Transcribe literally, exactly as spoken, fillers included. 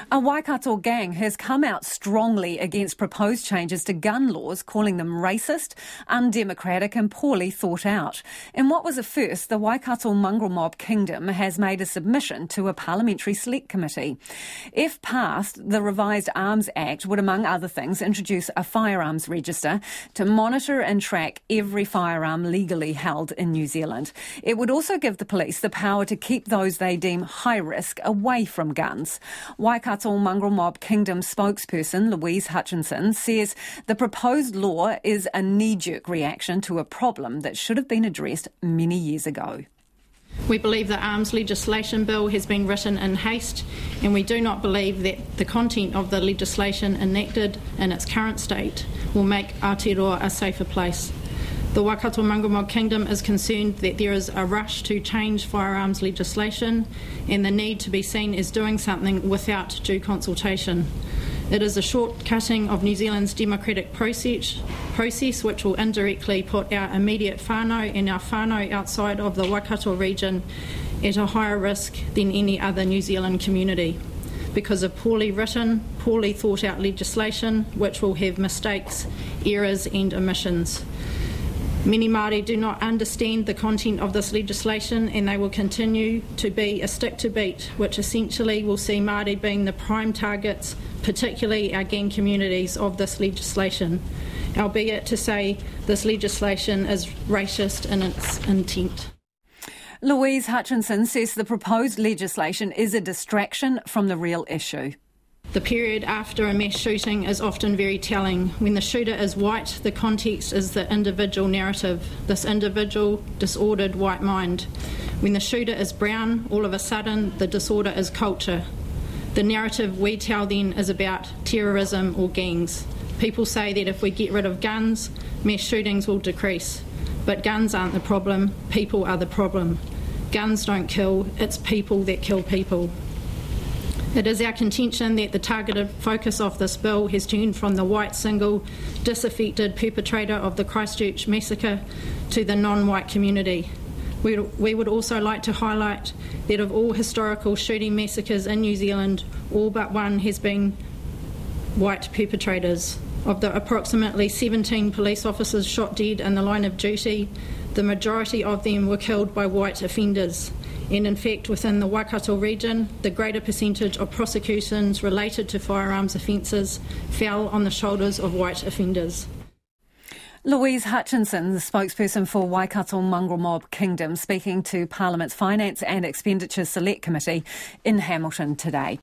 A Waikato gang has come out strongly against proposed changes to gun laws, calling them racist, undemocratic and poorly thought out. In what was a first, the Waikato Mongrel Mob Kingdom has made a submission to a parliamentary select committee. If passed, the revised Arms Act would, among other things, introduce a firearms register to monitor and track every firearm legally held in New Zealand. It would also give the police the power to keep those they deem high risk away from guns. Waikato Mongrel Mob Kingdom spokesperson Louise Hutchinson says the proposed law is a knee-jerk reaction to a problem that should have been addressed many years ago. We believe the arms legislation bill has been written in haste, and we do not believe that the content of the legislation enacted in its current state will make Aotearoa a safer place. The Waikato Mongrel Mob Kingdom is concerned that there is a rush to change firearms legislation and the need to be seen as doing something without due consultation. It is a shortcutting of New Zealand's democratic process, process which will indirectly put our immediate whānau and our whānau outside of the Waikato region at a higher risk than any other New Zealand community because of poorly written, poorly thought out legislation which will have mistakes, errors and omissions. Many Māori do not understand the content of this legislation and they will continue to be a stick to beat, which essentially will see Māori being the prime targets, particularly our gang communities, of this legislation, albeit to say this legislation is racist in its intent. Louise Hutchinson says the proposed legislation is a distraction from the real issue. The period after a mass shooting is often very telling. When the shooter is white, the context is the individual narrative, this individual disordered white mind. When the shooter is brown, all of a sudden the disorder is culture. The narrative we tell then is about terrorism or gangs. People say that if we get rid of guns, mass shootings will decrease. But guns aren't the problem, people are the problem. Guns don't kill, it's people that kill people. It is our contention that the targeted focus of this bill has turned from the white single disaffected perpetrator of the Christchurch massacre to the non-white community. We, we would also like to highlight that of all historical shooting massacres in New Zealand, all but one has been white perpetrators. Of the approximately seventeen police officers shot dead in the line of duty, the majority of them were killed by white offenders. And in fact, within the Waikato region, the greater percentage of prosecutions related to firearms offences fell on the shoulders of white offenders. Louise Hutchinson, the spokesperson for Waikato Mongrel Mob Kingdom, speaking to Parliament's Finance and Expenditure Select Committee in Hamilton today.